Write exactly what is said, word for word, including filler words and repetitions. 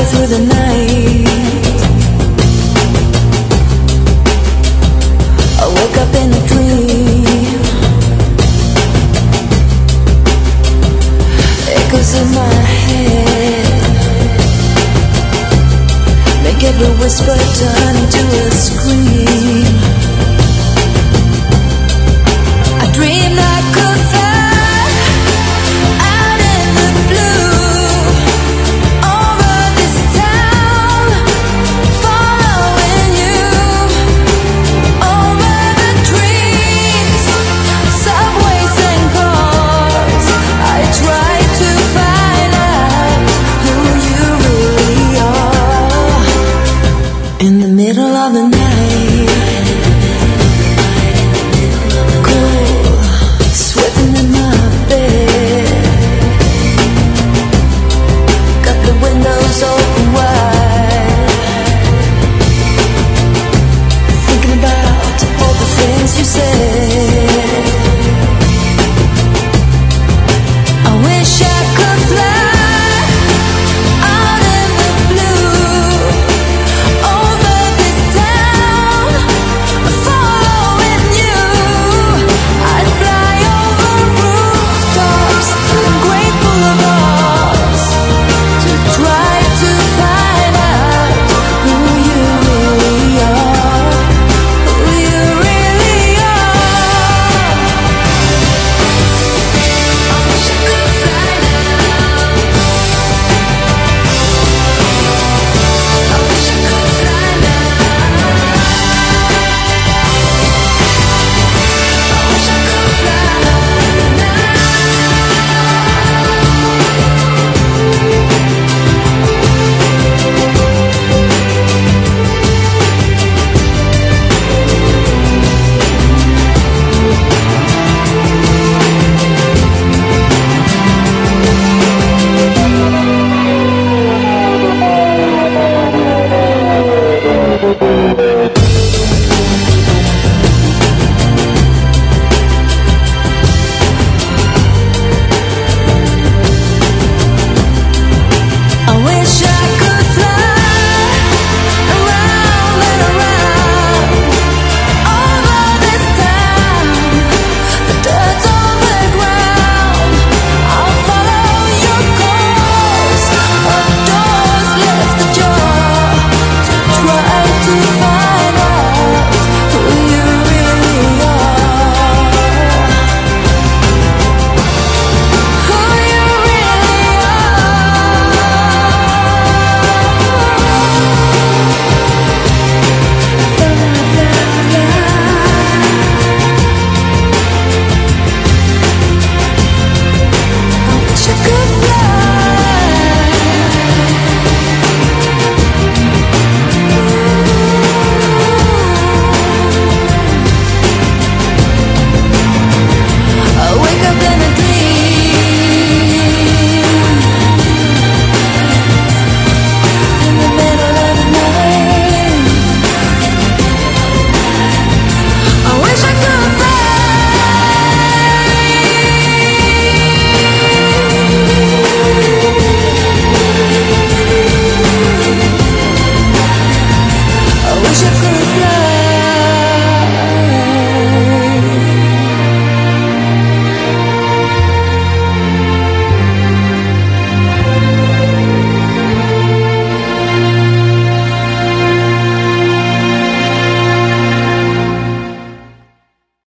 through the night. I woke up in a dream. Echoes in my head make every whisper turn into a scream. I dreamed I could fly out in the blue over this town, following you over the dreams, subways and cars. I tried to find out who you really are. In the middle of the night,